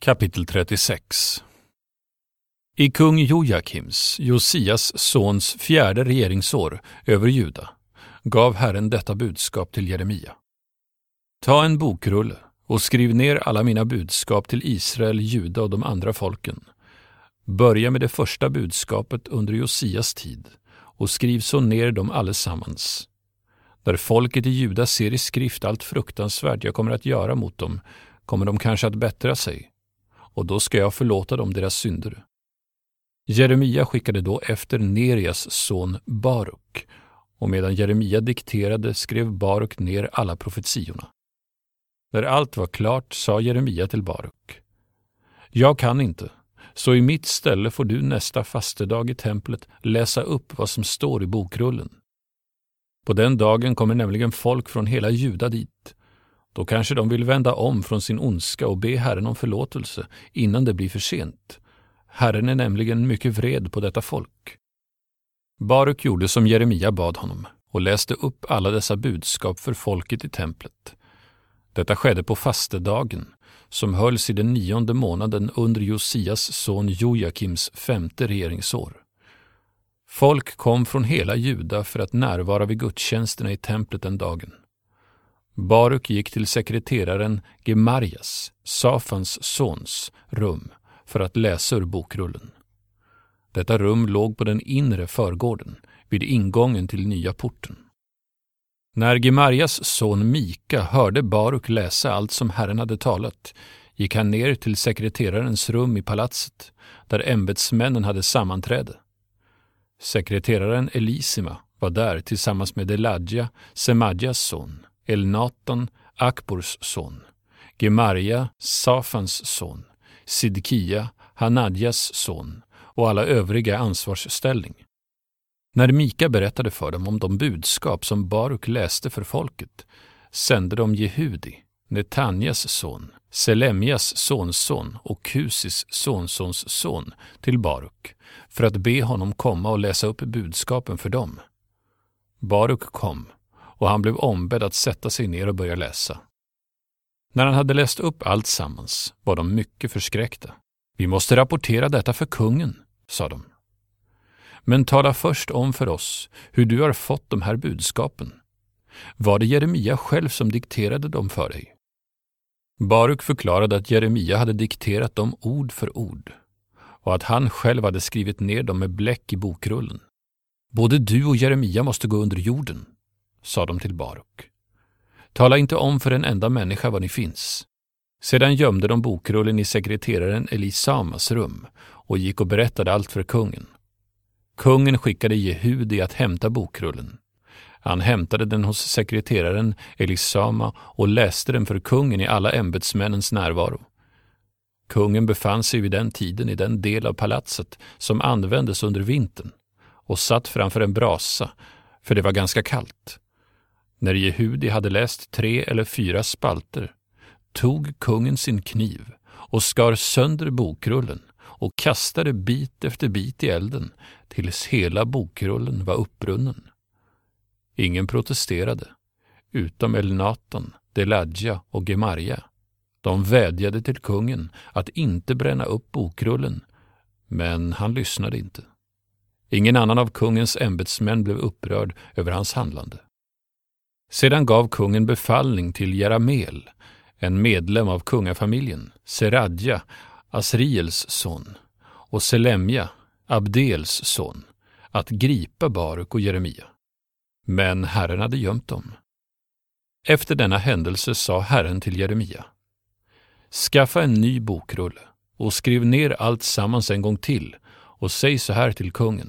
Kapitel 36. I kung Jojakims, Josias sons 4:e regeringsår över Juda, gav Herren detta budskap till Jeremia. Ta en bokrulle och skriv ner alla mina budskap till Israel, Juda och de andra folken. Börja med det första budskapet under Josias tid och skriv så ner dem allesammans. Där folket i Juda ser i skrift allt fruktansvärt jag kommer att göra mot dem, kommer de kanske att bättra sig, och då ska jag förlåta dem deras synder. Jeremia skickade då efter Nerias son Baruk, och medan Jeremia dikterade skrev Baruk ner alla profetiorna. När allt var klart sa Jeremia till Baruk: Jag kan inte, så i mitt ställe får du nästa fastedag i templet läsa upp vad som står i bokrullen. På den dagen kommer nämligen folk från hela Juda dit. Då kanske de vill vända om från sin ondska och be Herren om förlåtelse innan det blir för sent. Herren är nämligen mycket vred på detta folk. Baruk gjorde som Jeremia bad honom och läste upp alla dessa budskap för folket i templet. Detta skedde på fastedagen, som hölls i den 9:e månaden under Josias son Jojakims 5:e regeringsår. Folk kom från hela Juda för att närvara vid gudstjänsterna i templet den dagen. Baruk gick till sekreteraren Gemarjas, Safans sons, rum för att läsa ur bokrullen. Detta rum låg på den inre förgården, vid ingången till nya porten. När Gemarjas son Mika hörde Baruk läsa allt som Herren hade talat, gick han ner till sekreterarens rum i palatset, där ämbetsmännen hade sammanträde. Sekreteraren Elisima var där tillsammans med Deladja, Semadjas son, Elnatan, Akbors son, Gemarja, Safans son, Sidkia, Hanadjas son och alla övriga ansvarsställning. När Mika berättade för dem om de budskap som Baruk läste för folket, sände de Jehudi, Netanjas son, Selemjas sonson och Kusis sonsons son till Baruk för att be honom komma och läsa upp budskapen för dem. Baruk kom, och han blev ombedd att sätta sig ner och börja läsa. När han hade läst upp allt sammans var de mycket förskräckta. Vi måste rapportera detta för kungen, sa de. Men tala först om för oss hur du har fått de här budskapen. Var det Jeremia själv som dikterade dem för dig? Baruk förklarade att Jeremia hade dikterat dem ord för ord och att han själv hade skrivit ner dem med bläck i bokrullen. Både du och Jeremia måste gå under jorden, sa de till Baruk. Tala inte om för en enda människa var ni finns. Sedan gömde de bokrullen i sekreteraren Elisamas rum och gick och berättade allt för kungen. Kungen skickade Jehudi att hämta bokrullen. Han hämtade den hos sekreteraren Elisama och läste den för kungen i alla ämbetsmännens närvaro. Kungen befann sig vid den tiden i den del av palatset som användes under vintern och satt framför en brasa, för det var ganska kallt. När Jehudi hade läst 3 eller 4 spalter tog kungen sin kniv och skar sönder bokrullen och kastade bit efter bit i elden tills hela bokrullen var uppbrunnen. Ingen protesterade, utom Elnatan, Deladja och Gemarja. De vädjade till kungen att inte bränna upp bokrullen, men han lyssnade inte. Ingen annan av kungens ämbetsmän blev upprörd över hans handlande. Sedan gav kungen befallning till Jeramel, en medlem av kungafamiljen, Seradja, Asriels son, och Selemja, Abdels son, att gripa Baruk och Jeremia. Men Herren hade gömt dem. Efter denna händelse sa Herren till Jeremia: Skaffa en ny bokrulle och skriv ner allt sammans en gång till och säg så här till kungen.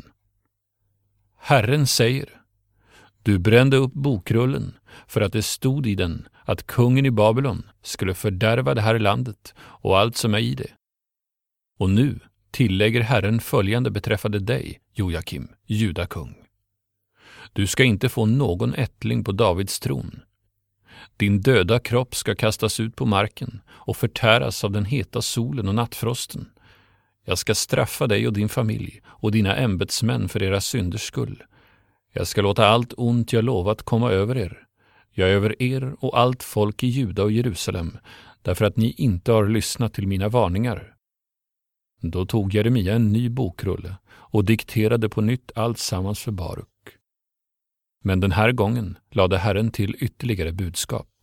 Herren säger: Du brände upp bokrullen för att det stod i den att kungen i Babylon skulle fördärva det här landet och allt som är i det. Och nu tillägger Herren följande beträffande dig, Jojakim, judakung. Du ska inte få någon ättling på Davids tron. Din döda kropp ska kastas ut på marken och förtäras av den heta solen och nattfrosten. Jag ska straffa dig och din familj och dina ämbetsmän för era synders skull. Jag ska låta allt ont jag lovat komma över er. Ja, över er och allt folk i Juda och Jerusalem, därför att ni inte har lyssnat till mina varningar. Då tog Jeremia en ny bokrulle och dikterade på nytt allt sammans för Baruk. Men den här gången lade Herren till ytterligare budskap.